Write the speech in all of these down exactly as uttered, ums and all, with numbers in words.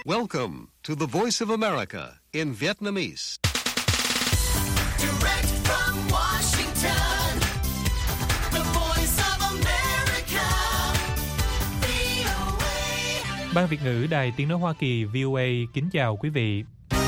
Welcome to the Voice of America in Vietnamese. Direct from Washington, the Voice of America, vê o a. Ban Việt ngữ Đài Tiếng nói Hoa Kỳ vê o a kính chào quý vị.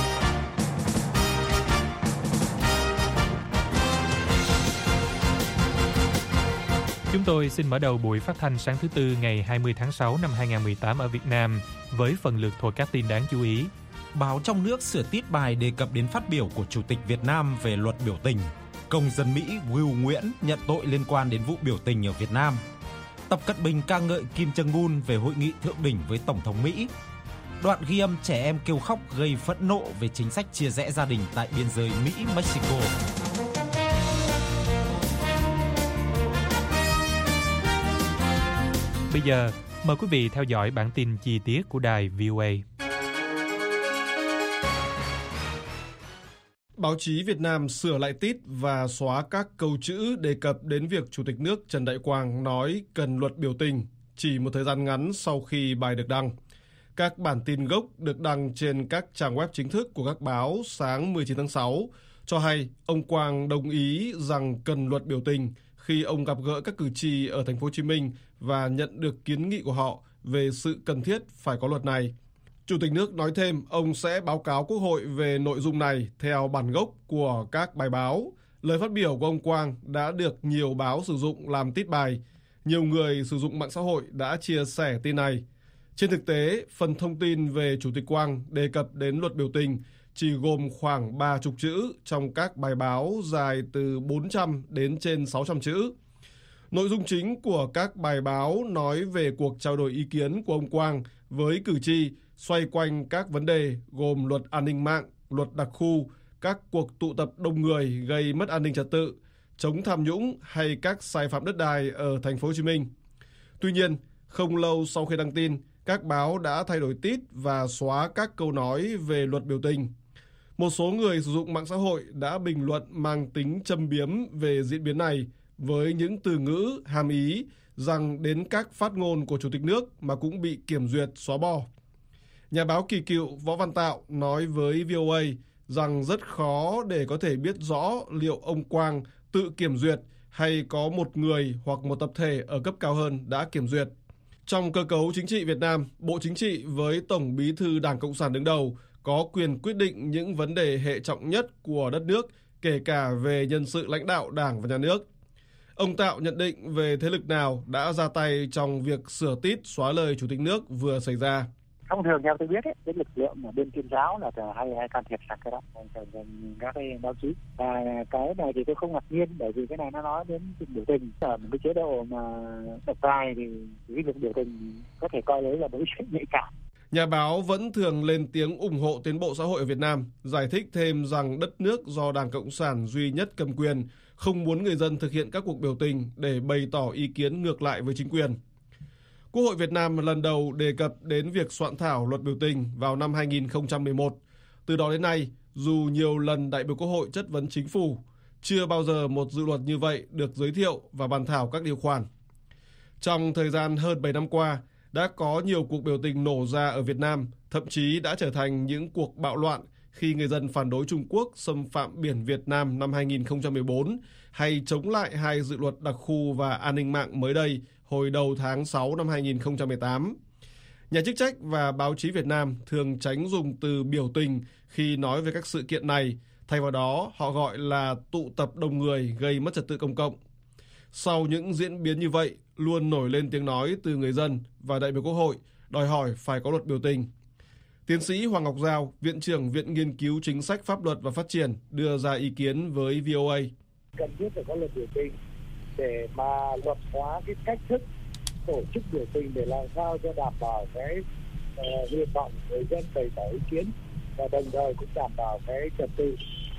Chúng tôi xin mở đầu buổi phát thanh sáng thứ Tư ngày hai mươi tháng sáu năm hai nghìn không trăm mười tám ở Việt Nam với phần lượt thuộc các tin đáng chú ý. Báo trong nước sửa tít bài đề cập đến phát biểu của Chủ tịch Việt Nam về luật biểu tình. Công dân Mỹ Will Nguyễn nhận tội liên quan đến vụ biểu tình ở Việt Nam. Tập Cận Bình ca ngợi Kim Jong Un về hội nghị thượng đỉnh với Tổng thống Mỹ. Đoạn ghi âm trẻ em kêu khóc gây phẫn nộ về chính sách chia rẽ gia đình tại biên giới Mỹ-Mexico. Bây giờ, mời quý vị theo dõi bản tin chi tiết của đài vê o a. Báo chí Việt Nam sửa lại tít và xóa các câu chữ đề cập đến việc Chủ tịch nước Trần Đại Quang nói cần luật biểu tình chỉ một thời gian ngắn sau khi bài được đăng. Các bản tin gốc được đăng trên các trang web chính thức của các báo sáng mười chín tháng sáu cho hay ông Quang đồng ý rằng cần luật biểu tình khi ông gặp gỡ các cử tri ở thành phố Hồ Chí Minh và nhận được kiến nghị của họ về sự cần thiết phải có luật này. Chủ tịch nước nói thêm ông sẽ báo cáo Quốc hội về nội dung này theo bản gốc của các bài báo. Lời phát biểu của ông Quang đã được nhiều báo sử dụng làm tít bài. Nhiều người sử dụng mạng xã hội đã chia sẻ tin này. Trên thực tế, phần thông tin về Chủ tịch Quang đề cập đến luật biểu tình chỉ gồm khoảng ba chục chữ trong các bài báo dài từ bốn trăm đến trên sáu trăm chữ. Nội dung chính của các bài báo nói về cuộc trao đổi ý kiến của ông Quang với cử tri xoay quanh các vấn đề gồm luật an ninh mạng, luật đặc khu, các cuộc tụ tập đông người gây mất an ninh trật tự, chống tham nhũng hay các sai phạm đất đai ở thành phố Hồ Chí Minh. Tuy nhiên, không lâu sau khi đăng tin, các báo đã thay đổi tít và xóa các câu nói về luật biểu tình. Một số người sử dụng mạng xã hội đã bình luận mang tính châm biếm về diễn biến này với những từ ngữ hàm ý rằng đến các phát ngôn của Chủ tịch nước mà cũng bị kiểm duyệt xóa bỏ. Nhà báo kỳ cựu Võ Văn Tạo nói với vê o a rằng rất khó để có thể biết rõ liệu ông Quang tự kiểm duyệt hay có một người hoặc một tập thể ở cấp cao hơn đã kiểm duyệt. Trong cơ cấu chính trị Việt Nam, Bộ Chính trị với Tổng Bí thư Đảng Cộng sản đứng đầu có quyền quyết định những vấn đề hệ trọng nhất của đất nước, kể cả về nhân sự lãnh đạo Đảng và Nhà nước. Ông Tạo nhận định về thế lực nào đã ra tay trong việc sửa tít xóa lời Chủ tịch nước vừa xảy ra. Thông thường theo tôi biết ấy, cái lực lượng ở bên Tuyên giáo là hay hay can thiệp sang cái đó, các cái báo chí. Và cái này thì tôi không ngạc nhiên, bởi vì cái này nó nói đến việc biểu tình ở một cái chế độ mà độc tài thì cái việc biểu tình có thể coi đấy là đối chuyện nhạy cảm. Nhà báo vẫn thường lên tiếng ủng hộ tiến bộ xã hội ở Việt Nam, giải thích thêm rằng đất nước do Đảng Cộng sản duy nhất cầm quyền, không muốn người dân thực hiện các cuộc biểu tình để bày tỏ ý kiến ngược lại với chính quyền. Quốc hội Việt Nam lần đầu đề cập đến việc soạn thảo luật biểu tình vào năm hai nghìn không trăm mười một. Từ đó đến nay, dù nhiều lần đại biểu Quốc hội chất vấn chính phủ, chưa bao giờ một dự luật như vậy được giới thiệu và bàn thảo các điều khoản. Trong thời gian hơn bảy năm qua, đã có nhiều cuộc biểu tình nổ ra ở Việt Nam, thậm chí đã trở thành những cuộc bạo loạn khi người dân phản đối Trung Quốc xâm phạm biển Việt Nam năm hai nghìn không trăm mười bốn hay chống lại hai dự luật đặc khu và an ninh mạng mới đây hồi đầu tháng sáu năm hai nghìn không trăm mười tám. Nhà chức trách và báo chí Việt Nam thường tránh dùng từ biểu tình khi nói về các sự kiện này, thay vào đó họ gọi là tụ tập đông người gây mất trật tự công cộng. Sau những diễn biến như vậy, luôn nổi lên tiếng nói từ người dân và đại biểu Quốc hội đòi hỏi phải có luật biểu tình. Tiến sĩ Hoàng Ngọc Giao, Viện trưởng Viện Nghiên cứu Chính sách Pháp luật và Phát triển đưa ra ý kiến với vê o a. Cần thiết phải có luật biểu tình để mà luật hóa cái cách thức tổ chức biểu tình để làm sao cho đảm bảo cái uh, nguyện vọng người dân bày tỏ ý kiến và đồng thời cũng đảm bảo cái trật tự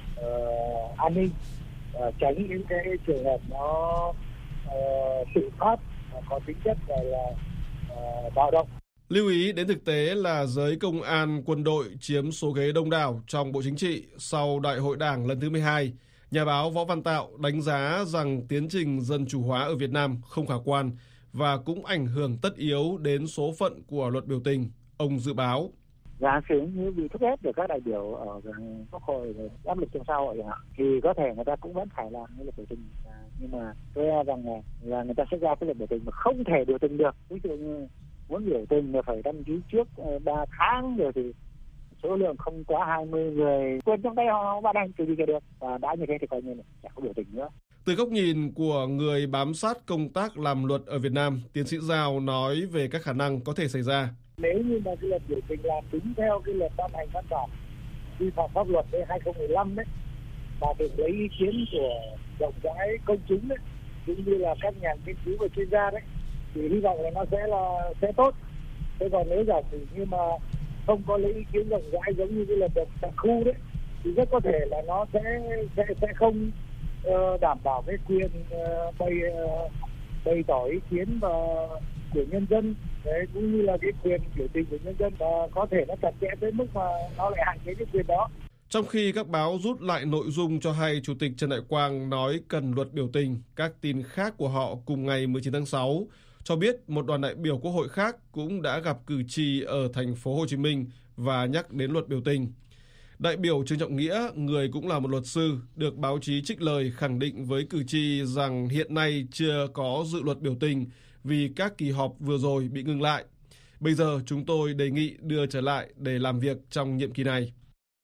uh, an ninh, uh, tránh những cái trường hợp nó uh, tự phát có tính chất gọi là uh, bạo động. Lưu ý đến thực tế là giới công an, quân đội chiếm số ghế đông đảo trong Bộ Chính trị sau Đại hội Đảng lần thứ mười hai. Nhà báo Võ Văn Tạo đánh giá rằng tiến trình dân chủ hóa ở Việt Nam không khả quan và cũng ảnh hưởng tất yếu đến số phận của luật biểu tình. Ông dự báo giả sử như bị thúc ép được các đại biểu ở quốc hội áp lực trong xã hội chẳng hạn, thì có thể người ta cũng vẫn phải làm cái luật biểu tình, à, nhưng mà tôi e rằng là, là người ta sẽ ra cái luật biểu tình mà không thể biểu tình được. Ví dụ như muốn biểu tình là phải đăng ký trước ba tháng rồi thì số lượng không quá hai mươi người, quyền trong tay họ ban hành từ gì được, và đã như thế thì coi như là chẳng có biểu tình nữa. Từ góc nhìn của người bám sát công tác làm luật ở Việt Nam, tiến sĩ Giao nói về các khả năng có thể xảy ra. Nếu như mà cái luật biểu tình làm đúng theo cái luật ban hành văn bản vi phạm pháp luật đến hai không một năm đấy, mà được lấy ý kiến của rộng rãi công chúng đấy, cũng như là các nhà nghiên cứu và chuyên gia đấy, thì hy vọng là nó sẽ là sẽ tốt. Thế còn nếu giả sử như mà không có lấy ý kiến rộng rãi giống như cái luật đặc khu đấy, thì rất có thể là nó sẽ sẽ sẽ không uh, đảm bảo cái quyền uh, bày uh, bày tỏ ý kiến và của nhân dân, đấy, cũng như là cái quyền biểu tình của nhân dân, và có thể nó chặt chẽ tới mức mà nó lại hạn chế cái quyền đó. Trong khi các báo rút lại nội dung cho hay Chủ tịch Trần Đại Quang nói cần luật biểu tình, các tin khác của họ cùng ngày mười chín tháng sáu cho biết một đoàn đại biểu Quốc hội khác cũng đã gặp cử tri ở thành phố Hồ Chí Minh và nhắc đến luật biểu tình. Đại biểu Trương Trọng Nghĩa, người cũng là một luật sư, được báo chí trích lời khẳng định với cử tri rằng hiện nay chưa có dự luật biểu tình vì các kỳ họp vừa rồi bị ngừng lại. Bây giờ chúng tôi đề nghị đưa trở lại để làm việc trong nhiệm kỳ này.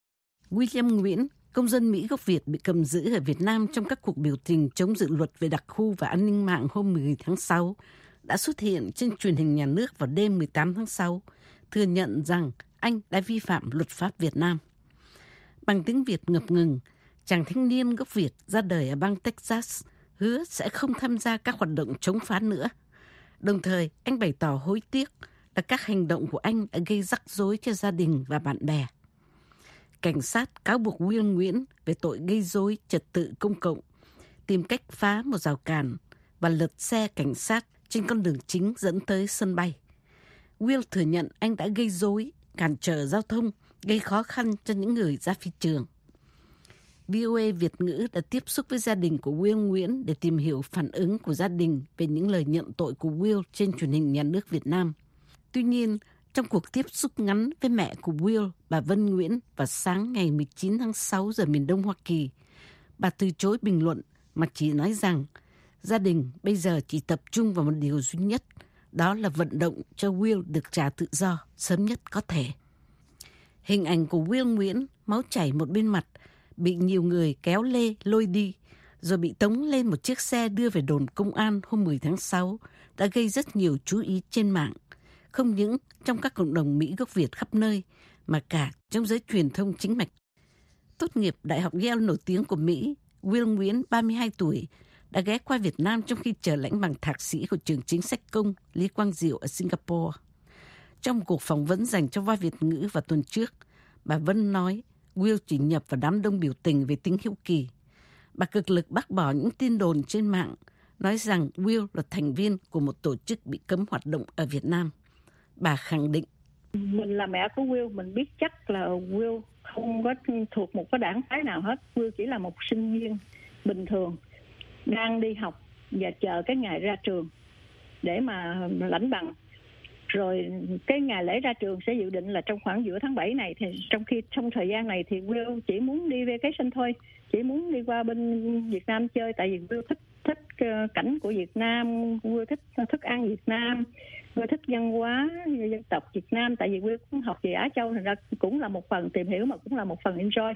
William Nguyễn, công dân Mỹ gốc Việt bị cầm giữ ở Việt Nam trong các cuộc biểu tình chống dự luật về đặc khu và an ninh mạng hôm mười tháng sáu, đã xuất hiện trên truyền hình nhà nước vào đêm mười tám tháng sáu, thừa nhận rằng anh đã vi phạm luật pháp Việt Nam. Bằng tiếng Việt ngập ngừng, chàng thanh niên gốc Việt ra đời ở bang Texas hứa sẽ không tham gia các hoạt động chống phá nữa. Đồng thời, anh bày tỏ hối tiếc là các hành động của anh đã gây rắc rối cho gia đình và bạn bè. Cảnh sát cáo buộc Will Nguyễn về tội gây rối trật tự công cộng, tìm cách phá một rào cản và lật xe cảnh sát trên con đường chính dẫn tới sân bay. Will thừa nhận anh đã gây rối, cản trở giao thông, gây khó khăn cho những người ra phi trường. vê o a Việt ngữ đã tiếp xúc với gia đình của Will Nguyễn để tìm hiểu phản ứng của gia đình về những lời nhận tội của Will trên truyền hình nhà nước Việt Nam. Tuy nhiên, trong cuộc tiếp xúc ngắn với mẹ của Will, bà Vân Nguyễn, vào sáng ngày mười chín tháng sáu giờ miền Đông Hoa Kỳ, bà từ chối bình luận mà chỉ nói rằng gia đình bây giờ chỉ tập trung vào một điều duy nhất, đó là vận động cho Will được trả tự do sớm nhất có thể. Hình ảnh của Will Nguyễn, máu chảy một bên mặt, bị nhiều người kéo lê lôi đi, rồi bị tống lên một chiếc xe đưa về đồn công an hôm mười tháng sáu, đã gây rất nhiều chú ý trên mạng, không những trong các cộng đồng Mỹ gốc Việt khắp nơi, mà cả trong giới truyền thông chính mạch. Tốt nghiệp Đại học Yale nổi tiếng của Mỹ, Will Nguyễn, ba mươi hai tuổi, đã ghé qua Việt Nam trong khi chờ lãnh bằng thạc sĩ của trường chính sách công Lý Quang Diệu ở Singapore. Trong cuộc phỏng vấn dành cho Voa Việt ngữ vào tuần trước, bà Vân nói Will chỉ nhập vào đám đông biểu tình về tính hiếu kỳ. Bà cực lực bác bỏ những tin đồn trên mạng, nói rằng Will là thành viên của một tổ chức bị cấm hoạt động ở Việt Nam. Bà khẳng định: Mình là mẹ của Will, mình biết chắc là Will không có thuộc một cái đảng phái nào hết. Will chỉ là một sinh viên bình thường, đang đi học và chờ cái ngày ra trường để mà lãnh bằng. Rồi cái ngày lễ ra trường sẽ dự định là trong khoảng giữa tháng bảy này, thì trong khi trong thời gian này thì Will chỉ muốn đi vacation thôi, chỉ muốn đi qua bên Việt Nam chơi, tại vì Will thích thích cảnh của Việt Nam, Will thích thức ăn Việt Nam, Will thích văn hóa dân tộc Việt Nam, tại vì Will cũng học về Á Châu, thành ra cũng là một phần tìm hiểu mà cũng là một phần enjoy.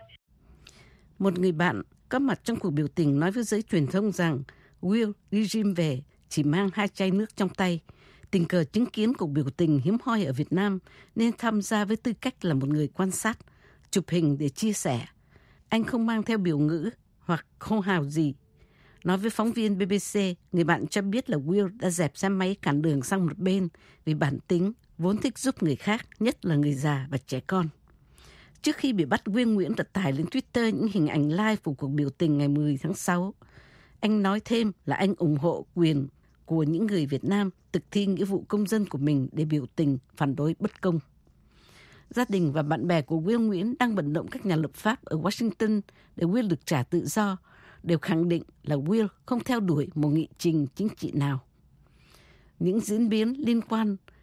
Một người bạn có mặt trong cuộc biểu tình nói với giới truyền thông rằng Will đi gym về chỉ mang hai chai nước trong tay, tình cờ chứng kiến cuộc biểu tình hiếm hoi ở Việt Nam nên tham gia với tư cách là một người quan sát, chụp hình để chia sẻ. Anh không mang theo biểu ngữ hoặc hô hào gì. Nói với phóng viên bê bê xê, người bạn cho biết là Will đã dẹp xe máy cản đường sang một bên vì bản tính vốn thích giúp người khác, nhất là người già và trẻ con. Trước khi bị bắt, Will Nguyễn đã tải lên Twitter những hình ảnh live của cuộc biểu tình ngày mười tháng sáu. Anh nói thêm là anh ủng hộ quyền của những người Việt Nam thực thi nghĩa vụ công dân của mình để biểu tình phản đối bất công. Gia đình và bạn bè của Will Nguyễn đang vận động các nhà lập pháp ở Washington để Will được trả tự do, đều khẳng định là Will không theo đuổi một nghị trình chính trị nào. Những diễn biến liên quan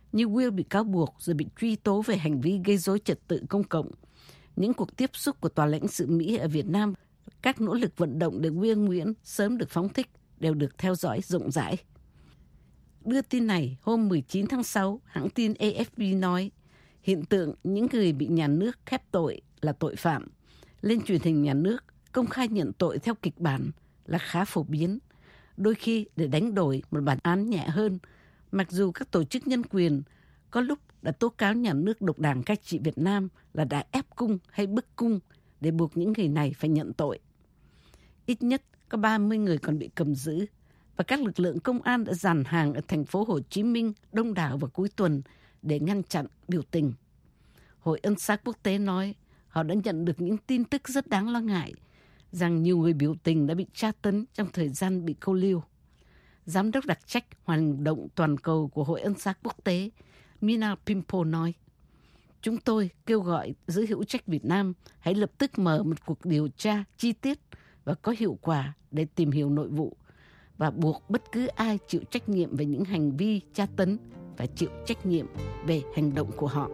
như Will bị cáo buộc rồi bị truy tố về hành vi gây rối trật tự công cộng. Những cuộc tiếp xúc của tòa lãnh sự Mỹ ở Việt Nam, các nỗ lực vận động để Will Nguyễn sớm được phóng thích đều được theo dõi rộng rãi. Đưa tin này hôm mười chín tháng sáu, hãng tin A F P nói hiện tượng những người bị nhà nước khép tội là tội phạm lên truyền hình nhà nước công khai nhận tội theo kịch bản là khá phổ biến, đôi khi để đánh đổi một bản án nhẹ hơn, mặc dù các tổ chức nhân quyền có lúc đã tố cáo nhà nước độc đảng cai trị Việt Nam là đã ép cung hay bức cung để buộc những người này phải nhận tội. Ít nhất có ba mươi người còn bị cầm giữ và các lực lượng công an đã dàn hàng ở thành phố Hồ Chí Minh đông đảo vào cuối tuần để ngăn chặn biểu tình. Hội Ân xá Quốc tế nói họ đã nhận được những tin tức rất đáng lo ngại rằng nhiều người biểu tình đã bị tra tấn trong thời gian bị câu lưu. Giám đốc đặc trách hoạt động toàn cầu của Hội Ân xá Quốc tế Mina Pimpo nói, chúng tôi kêu gọi giới hữu trách Việt Nam hãy lập tức mở một cuộc điều tra chi tiết và có hiệu quả để tìm hiểu nội vụ và buộc bất cứ ai chịu trách nhiệm về những hành vi tra tấn phải chịu trách nhiệm về hành động của họ.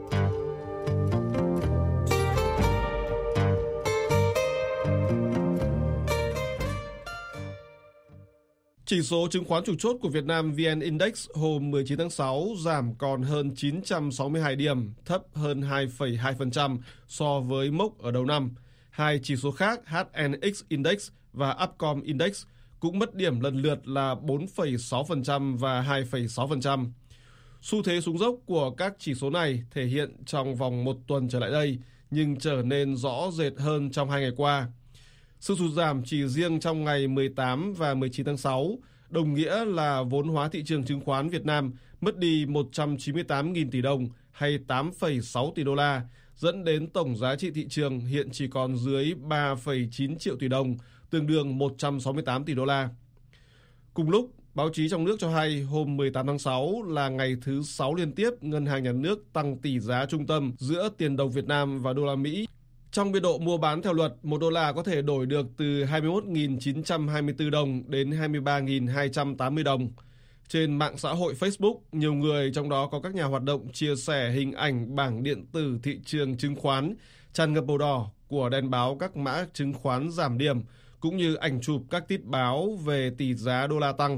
Chỉ số chứng khoán chủ chốt của Việt Nam vê en Index hôm mười chín tháng sáu giảm còn hơn chín trăm sáu mươi hai điểm, thấp hơn hai phẩy hai phần trăm so với mốc ở đầu năm. Hai chỉ số khác hát en ích Index và Upcom Index cũng mất điểm lần lượt là bốn phẩy sáu phần trăm và hai phẩy sáu phần trăm. Xu thế xuống dốc của các chỉ số này thể hiện trong vòng một tuần trở lại đây, nhưng trở nên rõ rệt hơn trong hai ngày qua. Sự sụt giảm chỉ riêng trong ngày mười tám và mười chín tháng sáu đồng nghĩa là vốn hóa thị trường chứng khoán Việt Nam mất đi một trăm chín mươi tám nghìn tỷ đồng hay tám phẩy sáu tỷ đô la, dẫn đến tổng giá trị thị trường hiện chỉ còn dưới ba phẩy chín triệu tỷ đồng, tương đương một trăm sáu mươi tám tỷ đô la. Cùng lúc, báo chí trong nước cho hay hôm mười tám tháng sáu là ngày thứ sáu liên tiếp Ngân hàng Nhà nước tăng tỷ giá trung tâm giữa tiền đồng Việt Nam và đô la Mỹ. Trong biên độ mua bán theo luật, một đô la có thể đổi được từ hai mươi mốt nghìn chín trăm hai mươi tư đồng đến hai mươi ba nghìn hai trăm tám mươi đồng. Trên mạng xã hội Facebook, nhiều người, trong đó có các nhà hoạt động, chia sẻ hình ảnh bảng điện tử thị trường chứng khoán tràn ngập màu đỏ của đèn báo các mã chứng khoán giảm điểm, cũng như ảnh chụp các tít báo về tỷ giá đô la tăng.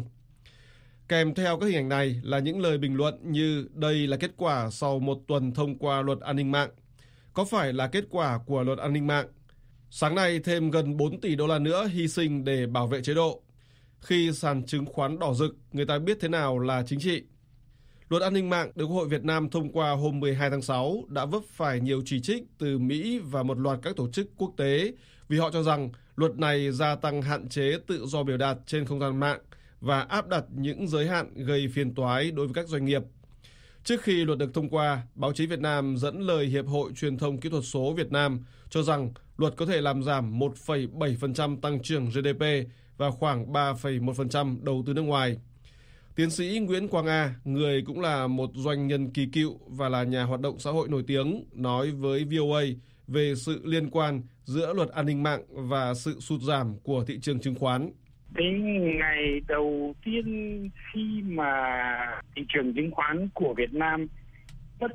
Kèm theo các hình ảnh này là những lời bình luận như đây là kết quả sau một tuần thông qua luật an ninh mạng. Có phải là kết quả của luật an ninh mạng? Sáng nay thêm gần bốn tỷ đô la nữa hy sinh để bảo vệ chế độ. Khi sàn chứng khoán đỏ rực, người ta biết thế nào là chính trị. Luật an ninh mạng được Quốc hội Việt Nam thông qua hôm mười hai tháng sáu đã vấp phải nhiều chỉ trích từ Mỹ và một loạt các tổ chức quốc tế vì họ cho rằng luật này gia tăng hạn chế tự do biểu đạt trên không gian mạng và áp đặt những giới hạn gây phiền toái đối với các doanh nghiệp. Trước khi luật được thông qua, báo chí Việt Nam dẫn lời Hiệp hội Truyền thông Kỹ thuật số Việt Nam cho rằng luật có thể làm giảm một phẩy bảy phần trăm tăng trưởng giê đê pê và khoảng ba phẩy một phần trăm đầu tư nước ngoài. Tiến sĩ Nguyễn Quang A, người cũng là một doanh nhân kỳ cựu và là nhà hoạt động xã hội nổi tiếng, nói với vê o a về sự liên quan giữa luật an ninh mạng và sự sụt giảm của thị trường chứng khoán. Cái ngày đầu tiên khi mà thị trường chứng khoán của Việt Nam mất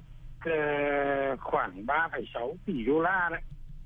uh, khoảng ba phẩy sáu tỷ đô la đấy,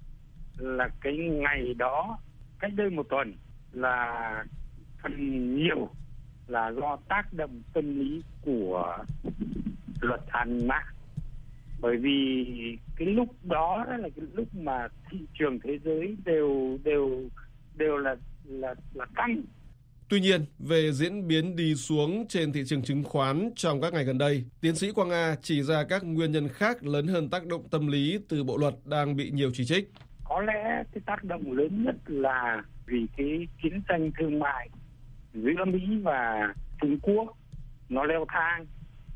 là cái ngày đó cách đây một tuần, là phần nhiều là do tác động tâm lý của luật an ninh mạng. Bởi vì cái lúc đó, đó là cái lúc mà thị trường thế giới đều đều đều là là là tăng. Tuy nhiên, về diễn biến đi xuống trên thị trường chứng khoán trong các ngày gần đây, tiến sĩ Quang A chỉ ra các nguyên nhân khác lớn hơn tác động tâm lý từ bộ luật đang bị nhiều chỉ trích. Có lẽ cái tác động lớn nhất là vì cái chiến tranh thương mại giữa Mỹ và Trung Quốc nó leo thang,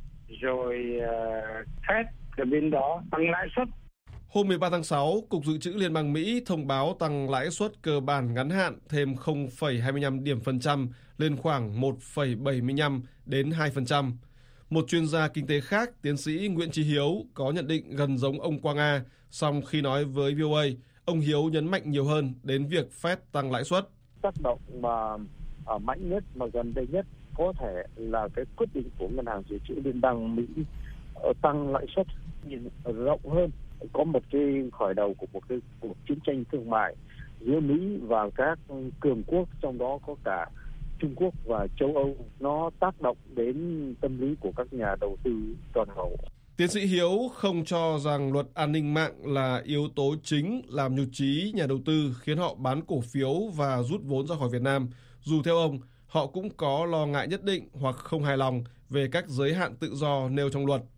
rồi uh, Fed ở bên đó tăng lãi suất. Hôm mười ba tháng sáu, Cục Dự trữ Liên bang Mỹ thông báo tăng lãi suất cơ bản ngắn hạn thêm không phẩy hai mươi lăm điểm phần trăm lên khoảng một phẩy bảy mươi lăm đến hai phần trăm. Một chuyên gia kinh tế khác, tiến sĩ Nguyễn Chí Hiếu, có nhận định gần giống ông Quang A, song khi nói với vê o a, ông Hiếu nhấn mạnh nhiều hơn đến việc Fed tăng lãi suất. Tác động mà ở mạnh nhất mà gần đây nhất có thể là cái quyết định của Ngân hàng Dự trữ Liên bang Mỹ tăng lãi suất nhìn rộng hơn, có một cái khởi đầu của một cái cuộc chiến tranh thương mại giữa Mỹ và các cường quốc, trong đó có cả Trung Quốc và châu Âu, nó tác động đến tâm lý của các nhà đầu tư toàn cầu. Tiến sĩ Hiếu không cho rằng luật an ninh mạng là yếu tố chính làm nhụt chí nhà đầu tư khiến họ bán cổ phiếu và rút vốn ra khỏi Việt Nam, dù theo ông, họ cũng có lo ngại nhất định hoặc không hài lòng về các giới hạn tự do nêu trong luật.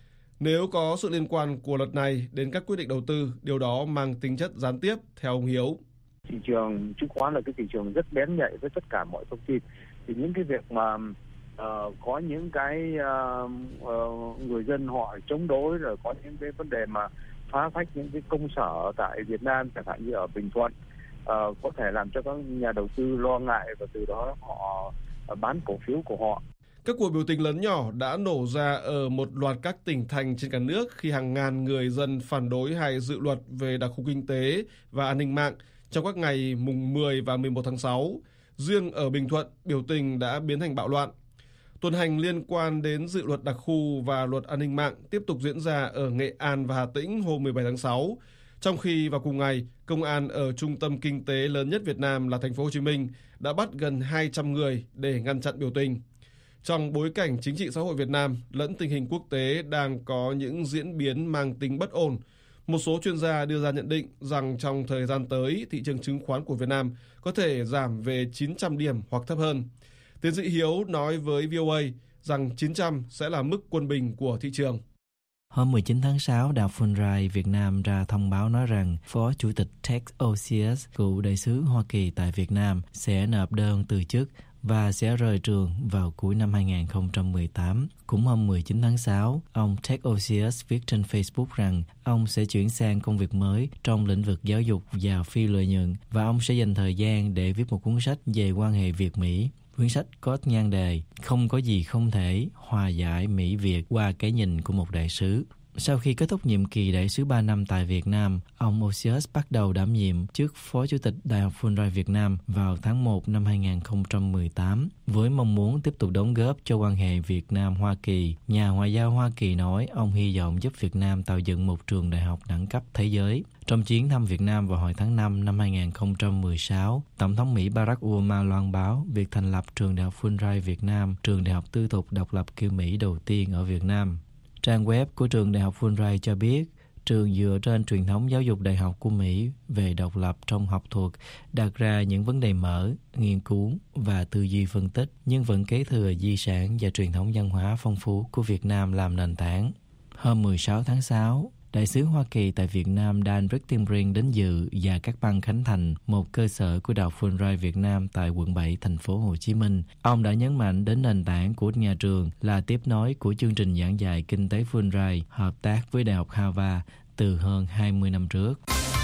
Nếu có sự liên quan của luật này đến các quyết định đầu tư, điều đó mang tính chất gián tiếp, theo ông Hiếu. Thị trường chứng khoán là cái thị trường rất bén nhạy với tất cả mọi thông tin. Thì những cái việc mà uh, có những cái uh, uh, người dân họ chống đối, rồi có những cái vấn đề mà phá phách những cái công sở tại Việt Nam, chẳng hạn như ở Bình Thuận, uh, có thể làm cho các nhà đầu tư lo ngại và từ đó họ uh, bán cổ phiếu của họ. Các cuộc biểu tình lớn nhỏ đã nổ ra ở một loạt các tỉnh thành trên cả nước khi hàng ngàn người dân phản đối hai dự luật về đặc khu kinh tế và an ninh mạng trong các ngày mùng mười và mười một tháng sáu. Riêng ở Bình Thuận, biểu tình đã biến thành bạo loạn. Tuần hành liên quan đến dự luật đặc khu và luật an ninh mạng tiếp tục diễn ra ở Nghệ An và Hà Tĩnh hôm mười bảy tháng sáu, trong khi vào cùng ngày, công an ở trung tâm kinh tế lớn nhất Việt Nam là thành phố Hồ Chí Minh đã bắt gần hai trăm người để ngăn chặn biểu tình. Trong bối cảnh chính trị xã hội Việt Nam lẫn tình hình quốc tế đang có những diễn biến mang tính bất ổn, một số chuyên gia đưa ra nhận định rằng trong thời gian tới, thị trường chứng khoán của Việt Nam có thể giảm về chín trăm điểm hoặc thấp hơn. Tiến sĩ Hiếu nói với vê o a rằng chín trăm sẽ là mức quân bình của thị trường. Hôm mười chín tháng sáu, Đại học Fulbright Việt Nam ra thông báo nói rằng Phó Chủ tịch Ted Osius, cựu đại sứ Hoa Kỳ tại Việt Nam, sẽ nộp đơn từ chức và sẽ rời trường vào cuối năm hai không một tám. Cũng hôm mười chín tháng sáu, ông Ted Osius viết trên Facebook rằng ông sẽ chuyển sang công việc mới trong lĩnh vực giáo dục và phi lợi nhuận và ông sẽ dành thời gian để viết một cuốn sách về quan hệ Việt-Mỹ. Cuốn sách có nhan đề Không có gì không thể, hòa giải Mỹ-Việt qua cái nhìn của một đại sứ. Sau khi kết thúc nhiệm kỳ đại sứ ba năm tại Việt Nam, ông Osius bắt đầu đảm nhiệm chức Phó Chủ tịch Đại học Fulbright Việt Nam vào tháng một năm hai không một tám. Với mong muốn tiếp tục đóng góp cho quan hệ Việt Nam-Hoa Kỳ, nhà ngoại giao Hoa Kỳ nói ông hy vọng giúp Việt Nam tạo dựng một trường đại học đẳng cấp thế giới. Trong chuyến thăm Việt Nam vào hồi tháng năm năm hai không một sáu, Tổng thống Mỹ Barack Obama loan báo việc thành lập trường đại học Fulbright Việt Nam, trường đại học tư thục độc lập kiểu Mỹ đầu tiên ở Việt Nam. Trang web của trường đại học Fulbright cho biết, trường dựa trên truyền thống giáo dục đại học của Mỹ về độc lập trong học thuật, đặt ra những vấn đề mở, nghiên cứu và tư duy phân tích, nhưng vẫn kế thừa di sản và truyền thống văn hóa phong phú của Việt Nam làm nền tảng. Hôm mười sáu tháng sáu, Đại sứ Hoa Kỳ tại Việt Nam Dan Richtenbrink đến dự và cắt băng khánh thành một cơ sở của Đại học Fulbright Việt Nam tại quận bảy, thành phố Hồ Chí Minh. Ông đã nhấn mạnh đến nền tảng của nhà trường là tiếp nối của chương trình giảng dạy kinh tế Fulbright hợp tác với Đại học Harvard từ hơn hai mươi năm trước.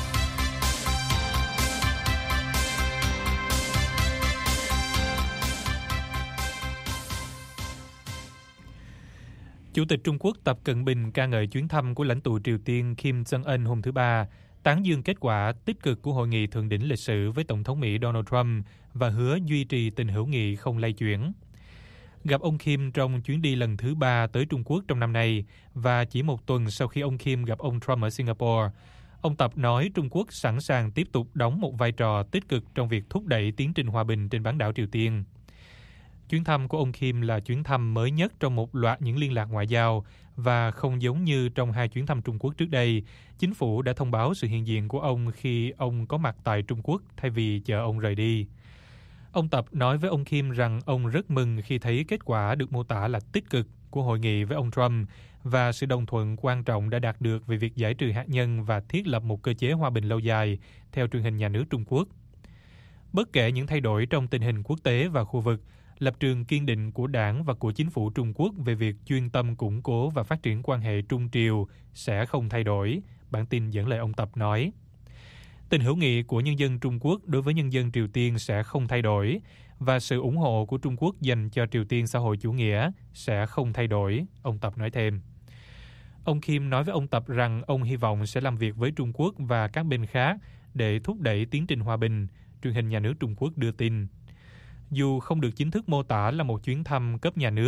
Chủ tịch Trung Quốc Tập Cận Bình ca ngợi chuyến thăm của lãnh tụ Triều Tiên Kim Jong-un hôm thứ Ba, tán dương kết quả tích cực của hội nghị thượng đỉnh lịch sử với Tổng thống Mỹ Donald Trump và hứa duy trì tình hữu nghị không lay chuyển. Gặp ông Kim trong chuyến đi lần thứ ba tới Trung Quốc trong năm nay và chỉ một tuần sau khi ông Kim gặp ông Trump ở Singapore, ông Tập nói Trung Quốc sẵn sàng tiếp tục đóng một vai trò tích cực trong việc thúc đẩy tiến trình hòa bình trên bán đảo Triều Tiên. Chuyến thăm của ông Kim là chuyến thăm mới nhất trong một loạt những liên lạc ngoại giao và không giống như trong hai chuyến thăm Trung Quốc trước đây, chính phủ đã thông báo sự hiện diện của ông khi ông có mặt tại Trung Quốc thay vì chờ ông rời đi. Ông Tập nói với ông Kim rằng ông rất mừng khi thấy kết quả được mô tả là tích cực của hội nghị với ông Trump và sự đồng thuận quan trọng đã đạt được về việc giải trừ hạt nhân và thiết lập một cơ chế hòa bình lâu dài, theo truyền hình nhà nước Trung Quốc. Bất kể những thay đổi trong tình hình quốc tế và khu vực, lập trường kiên định của Đảng và của chính phủ Trung Quốc về việc chuyên tâm củng cố và phát triển quan hệ Trung Triều sẽ không thay đổi, bản tin dẫn lời ông Tập nói. Tình hữu nghị của nhân dân Trung Quốc đối với nhân dân Triều Tiên sẽ không thay đổi và sự ủng hộ của Trung Quốc dành cho Triều Tiên xã hội chủ nghĩa sẽ không thay đổi, ông Tập nói thêm. Ông Kim nói với ông Tập rằng ông hy vọng sẽ làm việc với Trung Quốc và các bên khác để thúc đẩy tiến trình hòa bình, truyền hình nhà nước Trung Quốc đưa tin. Dù không được chính thức mô tả là một chuyến thăm cấp nhà nước,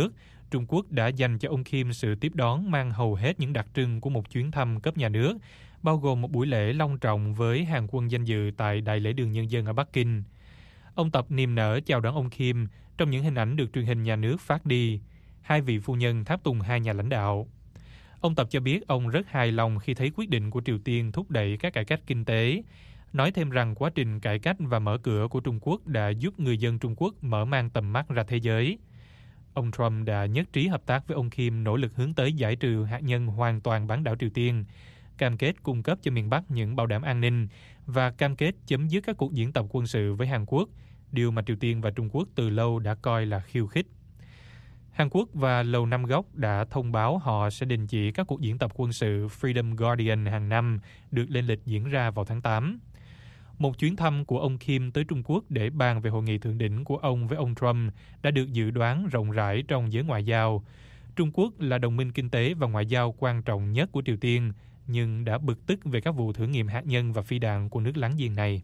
Trung Quốc đã dành cho ông Kim sự tiếp đón mang hầu hết những đặc trưng của một chuyến thăm cấp nhà nước, bao gồm một buổi lễ long trọng với hàng quân danh dự tại Đại lễ đường Nhân dân ở Bắc Kinh. Ông Tập niềm nở chào đón ông Kim trong những hình ảnh được truyền hình nhà nước phát đi. Hai vị phu nhân tháp tùng hai nhà lãnh đạo. Ông Tập cho biết ông rất hài lòng khi thấy quyết định của Triều Tiên thúc đẩy các cải cách kinh tế, nói thêm rằng quá trình cải cách và mở cửa của Trung Quốc đã giúp người dân Trung Quốc mở mang tầm mắt ra thế giới. Ông Trump đã nhất trí hợp tác với ông Kim nỗ lực hướng tới giải trừ hạt nhân hoàn toàn bán đảo Triều Tiên, cam kết cung cấp cho miền Bắc những bảo đảm an ninh và cam kết chấm dứt các cuộc diễn tập quân sự với Hàn Quốc, điều mà Triều Tiên và Trung Quốc từ lâu đã coi là khiêu khích. Hàn Quốc và Lầu Năm Góc đã thông báo họ sẽ đình chỉ các cuộc diễn tập quân sự Freedom Guardian hàng năm được lên lịch diễn ra vào tháng tám. Một chuyến thăm của ông Kim tới Trung Quốc để bàn về hội nghị thượng đỉnh của ông với ông Trump đã được dự đoán rộng rãi trong giới ngoại giao. Trung Quốc là đồng minh kinh tế và ngoại giao quan trọng nhất của Triều Tiên, nhưng đã bực tức về các vụ thử nghiệm hạt nhân và phi đạn của nước láng giềng này.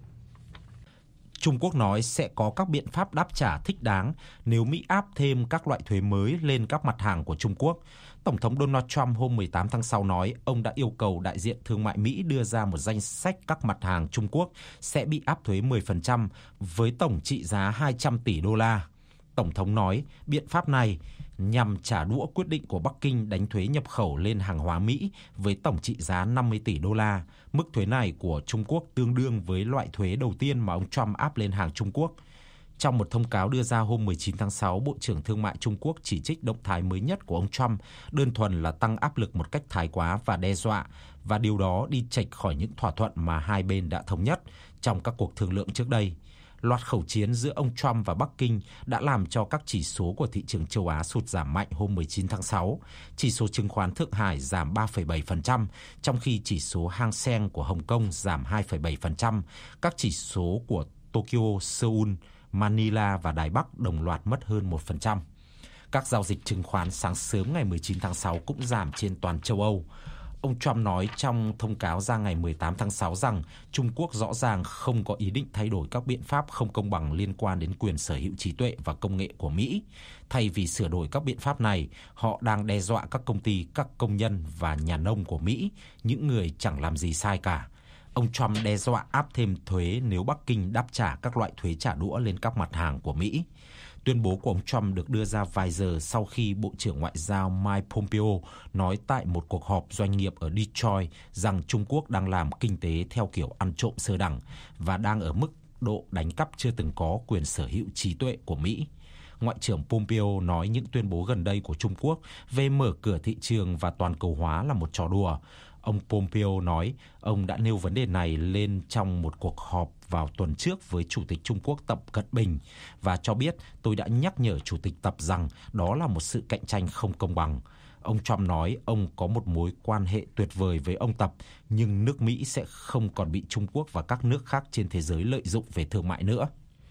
Trung Quốc nói sẽ có các biện pháp đáp trả thích đáng nếu Mỹ áp thêm các loại thuế mới lên các mặt hàng của Trung Quốc. Tổng thống Donald Trump hôm mười tám tháng sáu nói ông đã yêu cầu đại diện thương mại Mỹ đưa ra một danh sách các mặt hàng Trung Quốc sẽ bị áp thuế mười phần trăm với tổng trị giá hai trăm tỷ đô la. Tổng thống nói biện pháp này nhằm trả đũa quyết định của Bắc Kinh đánh thuế nhập khẩu lên hàng hóa Mỹ với tổng trị giá năm mươi tỷ đô la. Mức thuế này của Trung Quốc tương đương với loại thuế đầu tiên mà ông Trump áp lên hàng Trung Quốc. Trong một thông cáo đưa ra hôm mười chín tháng sáu, Bộ trưởng Thương mại Trung Quốc chỉ trích động thái mới nhất của ông Trump đơn thuần là tăng áp lực một cách thái quá và đe dọa, và điều đó đi chệch khỏi những thỏa thuận mà hai bên đã thống nhất trong các cuộc thương lượng trước đây. Loạt khẩu chiến giữa ông Trump và Bắc Kinh đã làm cho các chỉ số của thị trường châu Á sụt giảm mạnh hôm mười chín tháng sáu. Chỉ số chứng khoán Thượng Hải giảm ba phẩy bảy phần trăm, trong khi chỉ số Hang Seng của Hồng Kông giảm hai phẩy bảy phần trăm. Các chỉ số của Tokyo, Seoul, Manila và Đài Bắc đồng loạt mất hơn một phần trăm. Các giao dịch chứng khoán sáng sớm ngày mười chín tháng sáu cũng giảm trên toàn châu Âu. Ông Trump nói trong thông cáo ra ngày mười tám tháng sáu rằng Trung Quốc rõ ràng không có ý định thay đổi các biện pháp không công bằng liên quan đến quyền sở hữu trí tuệ và công nghệ của Mỹ. Thay vì sửa đổi các biện pháp này, họ đang đe dọa các công ty, các công nhân và nhà nông của Mỹ, những người chẳng làm gì sai cả. Ông Trump đe dọa áp thêm thuế nếu Bắc Kinh đáp trả các loại thuế trả đũa lên các mặt hàng của Mỹ. Tuyên bố của ông Trump được đưa ra vài giờ sau khi Bộ trưởng Ngoại giao Mike Pompeo nói tại một cuộc họp doanh nghiệp ở Detroit rằng Trung Quốc đang làm kinh tế theo kiểu ăn trộm sơ đẳng và đang ở mức độ đánh cắp chưa từng có quyền sở hữu trí tuệ của Mỹ. Ngoại trưởng Pompeo nói những tuyên bố gần đây của Trung Quốc về mở cửa thị trường và toàn cầu hóa là một trò đùa. Ông Pompeo nói ông đã nêu vấn đề này lên trong một cuộc họp vào tuần trước với Chủ tịch Trung Quốc Tập Cận Bình và cho biết tôi đã nhắc nhở Chủ tịch Tập rằng đó là một sự cạnh tranh không công bằng. Ông Trump nói ông có một mối quan hệ tuyệt vời với ông Tập, nhưng nước Mỹ sẽ không còn bị Trung Quốc và các nước khác trên thế giới lợi dụng về thương mại nữa.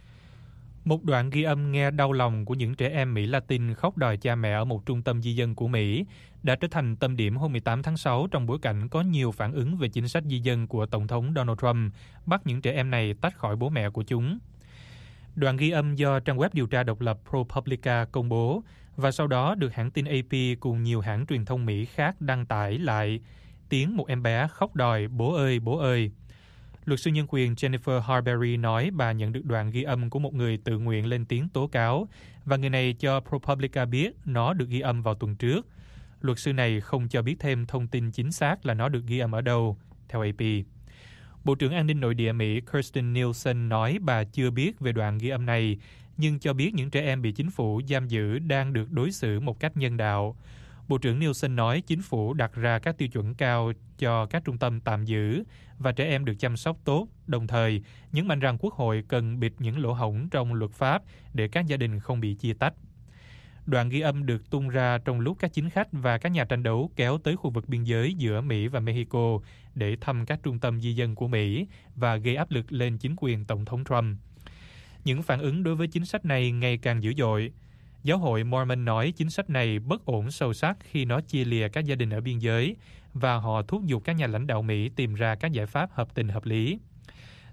Một đoạn ghi âm nghe đau lòng của những trẻ em Mỹ Latin khóc đòi cha mẹ ở một trung tâm di dân của Mỹ đã trở thành tâm điểm hôm mười tám tháng sáu trong bối cảnh có nhiều phản ứng về chính sách di dân của Tổng thống Donald Trump bắt những trẻ em này tách khỏi bố mẹ của chúng. Đoạn ghi âm do trang web điều tra độc lập ProPublica công bố và sau đó được hãng tin A P cùng nhiều hãng truyền thông Mỹ khác đăng tải lại tiếng một em bé khóc đòi bố ơi bố ơi. Luật sư nhân quyền Jennifer Harberry nói bà nhận được đoạn ghi âm của một người tự nguyện lên tiếng tố cáo và người này cho ProPublica biết nó được ghi âm vào tuần trước. Luật sư này không cho biết thêm thông tin chính xác là nó được ghi âm ở đâu, theo A P. Bộ trưởng An ninh Nội địa Mỹ Kirstjen Nielsen nói bà chưa biết về đoạn ghi âm này, nhưng cho biết những trẻ em bị chính phủ giam giữ đang được đối xử một cách nhân đạo. Bộ trưởng Nielsen nói chính phủ đặt ra các tiêu chuẩn cao cho các trung tâm tạm giữ và trẻ em được chăm sóc tốt, đồng thời nhấn mạnh rằng Quốc hội cần bịt những lỗ hổng trong luật pháp để các gia đình không bị chia tách. Đoạn ghi âm được tung ra trong lúc các chính khách và các nhà tranh đấu kéo tới khu vực biên giới giữa Mỹ và Mexico để thăm các trung tâm di dân của Mỹ và gây áp lực lên chính quyền Tổng thống Trump. Những phản ứng đối với chính sách này ngày càng dữ dội. Giáo hội Mormon nói chính sách này bất ổn sâu sắc khi nó chia lìa các gia đình ở biên giới và họ thúc giục các nhà lãnh đạo Mỹ tìm ra các giải pháp hợp tình hợp lý.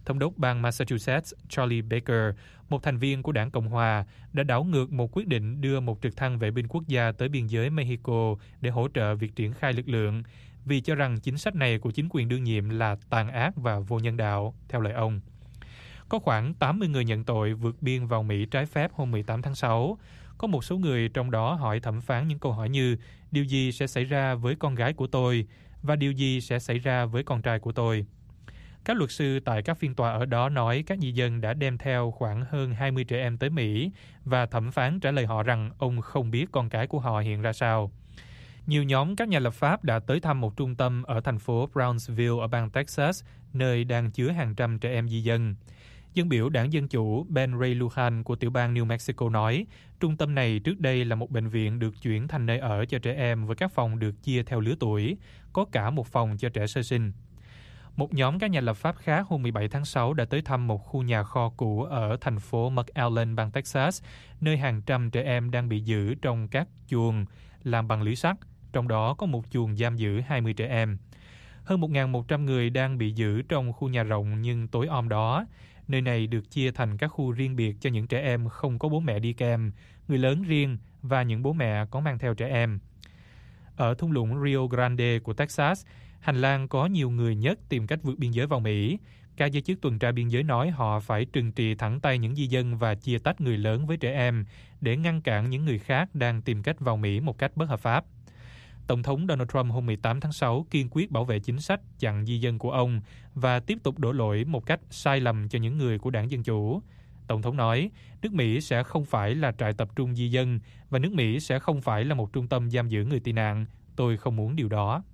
Thống đốc bang Massachusetts Charlie Baker, một thành viên của đảng Cộng hòa, đã đảo ngược một quyết định đưa một trực thăng vệ binh quốc gia tới biên giới Mexico để hỗ trợ việc triển khai lực lượng, vì cho rằng chính sách này của chính quyền đương nhiệm là tàn ác và vô nhân đạo, theo lời ông. Có khoảng tám mươi người nhận tội vượt biên vào Mỹ trái phép hôm mười tám tháng sáu. Có một số người trong đó hỏi thẩm phán những câu hỏi như điều gì sẽ xảy ra với con gái của tôi và điều gì sẽ xảy ra với con trai của tôi. Các luật sư tại các phiên tòa ở đó nói các di dân đã đem theo khoảng hơn hai mươi trẻ em tới Mỹ và thẩm phán trả lời họ rằng ông không biết con cái của họ hiện ra sao. Nhiều nhóm các nhà lập pháp đã tới thăm một trung tâm ở thành phố Brownsville ở bang Texas, nơi đang chứa hàng trăm trẻ em di dân. Dân biểu đảng Dân Chủ Ben Ray Lujan của tiểu bang New Mexico nói, trung tâm này trước đây là một bệnh viện được chuyển thành nơi ở cho trẻ em với các phòng được chia theo lứa tuổi, có cả một phòng cho trẻ sơ sinh. Một nhóm các nhà lập pháp khác hôm mười bảy tháng sáu đã tới thăm một khu nhà kho cũ ở thành phố McAllen, bang Texas, nơi hàng trăm trẻ em đang bị giữ trong các chuồng làm bằng lưới sắt, trong đó có một chuồng giam giữ hai mươi trẻ em. Hơn một nghìn một trăm người đang bị giữ trong khu nhà rộng nhưng tối om đó. Nơi này được chia thành các khu riêng biệt cho những trẻ em không có bố mẹ đi kèm, người lớn riêng và những bố mẹ có mang theo trẻ em. Ở thung lũng Rio Grande của Texas, hành lang có nhiều người nhất tìm cách vượt biên giới vào Mỹ. Các giới chức tuần tra biên giới nói họ phải trừng trị thẳng tay những di dân và chia tách người lớn với trẻ em để ngăn cản những người khác đang tìm cách vào Mỹ một cách bất hợp pháp. Tổng thống Donald Trump hôm mười tám tháng sáu kiên quyết bảo vệ chính sách chặn di dân của ông và tiếp tục đổ lỗi một cách sai lầm cho những người của đảng Dân Chủ. Tổng thống nói, nước Mỹ sẽ không phải là trại tập trung di dân và nước Mỹ sẽ không phải là một trung tâm giam giữ người tị nạn. Tôi không muốn điều đó.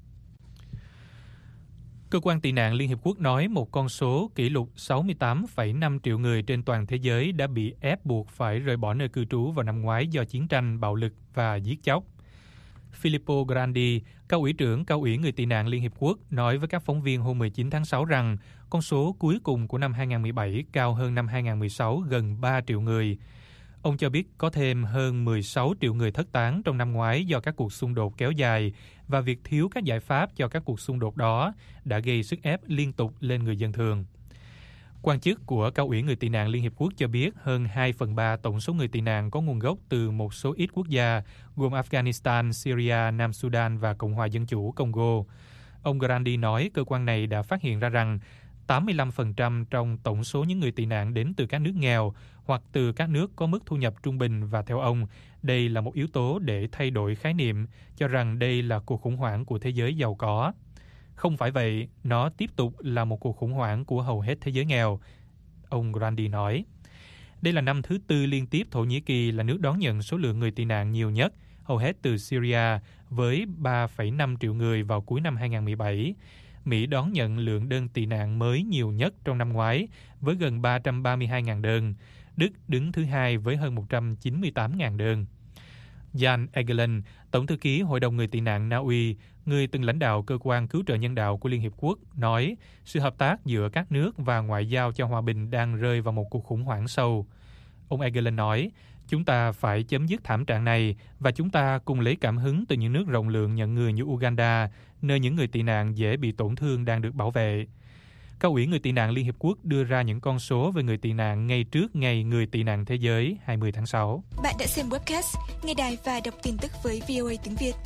Cơ quan tị nạn Liên Hiệp Quốc nói một con số kỷ lục sáu mươi tám phẩy năm triệu người trên toàn thế giới đã bị ép buộc phải rời bỏ nơi cư trú vào năm ngoái do chiến tranh, bạo lực và giết chóc. Filippo Grandi, cao ủy trưởng cao ủy người tị nạn Liên Hiệp Quốc, nói với các phóng viên hôm mười chín tháng sáu rằng con số cuối cùng của năm hai không một bảy cao hơn năm hai không một sáu gần ba triệu người. Ông cho biết có thêm hơn mười sáu triệu người thất tán trong năm ngoái do các cuộc xung đột kéo dài và việc thiếu các giải pháp cho các cuộc xung đột đó đã gây sức ép liên tục lên người dân thường. Quan chức của cao ủy người tị nạn Liên Hiệp Quốc cho biết hơn hai phần ba tổng số người tị nạn có nguồn gốc từ một số ít quốc gia gồm Afghanistan, Syria, Nam Sudan và Cộng hòa Dân chủ Congo. Ông Grandi nói cơ quan này đã phát hiện ra rằng tám mươi lăm phần trăm trong tổng số những người tị nạn đến từ các nước nghèo hoặc từ các nước có mức thu nhập trung bình, và theo ông, đây là một yếu tố để thay đổi khái niệm, cho rằng đây là cuộc khủng hoảng của thế giới giàu có. Không phải vậy, nó tiếp tục là một cuộc khủng hoảng của hầu hết thế giới nghèo, ông Grandi nói. Đây là năm thứ tư liên tiếp Thổ Nhĩ Kỳ là nước đón nhận số lượng người tị nạn nhiều nhất, hầu hết từ Syria, với ba phẩy năm triệu người vào cuối năm hai không một bảy. Mỹ đón nhận lượng đơn tị nạn mới nhiều nhất trong năm ngoái, với gần ba trăm ba mươi hai nghìn đơn. Đức đứng thứ hai với hơn một trăm chín mươi tám nghìn đơn. Jan Egeland, Tổng thư ký Hội đồng Người tị nạn Na Uy, người từng lãnh đạo cơ quan cứu trợ nhân đạo của Liên Hiệp Quốc, nói sự hợp tác giữa các nước và ngoại giao cho hòa bình đang rơi vào một cuộc khủng hoảng sâu. Ông Egeland nói, chúng ta phải chấm dứt thảm trạng này và chúng ta cùng lấy cảm hứng từ những nước rộng lượng nhận người như Uganda, nơi những người tị nạn dễ bị tổn thương đang được bảo vệ. Cao ủy người tị nạn Liên Hiệp Quốc đưa ra những con số về người tị nạn ngay trước ngày người tị nạn thế giới hai mươi tháng sáu. Bạn đã xem webcast, nghe đài và đọc tin tức với vê o a tiếng Việt.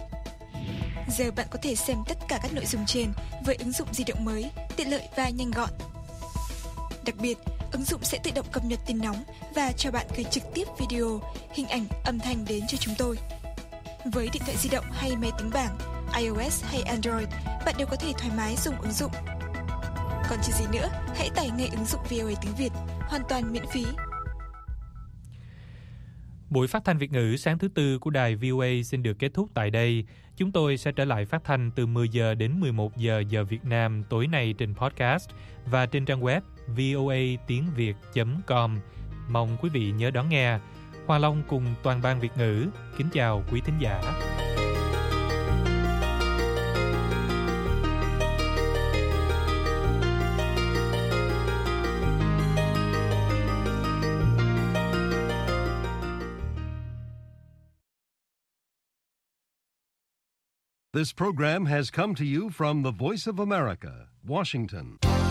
Giờ bạn có thể xem tất cả các nội dung trên với ứng dụng di động mới, tiện lợi và nhanh gọn. Đặc biệt, ứng dụng sẽ tự động cập nhật tin nóng và cho bạn gửi trực tiếp video, hình ảnh, âm thanh đến cho chúng tôi. Với điện thoại di động hay máy tính bảng, iOS hay Android, bạn đều có thể thoải mái dùng ứng dụng. Còn chờ gì nữa, hãy tải ngay ứng dụng vê o a tiếng Việt, hoàn toàn miễn phí. Buổi phát thanh Việt ngữ sáng thứ Tư của đài vê o a xin được kết thúc tại đây. Chúng tôi sẽ trở lại phát thanh từ mười giờ đến mười một giờ giờ Việt Nam tối nay trên podcast và trên trang web voa tiếng việt chấm com. Mong quý vị nhớ đón nghe. Hoa Long cùng toàn ban Việt ngữ kính chào quý thính giả. This program has come to you from the Voice of America, Washington.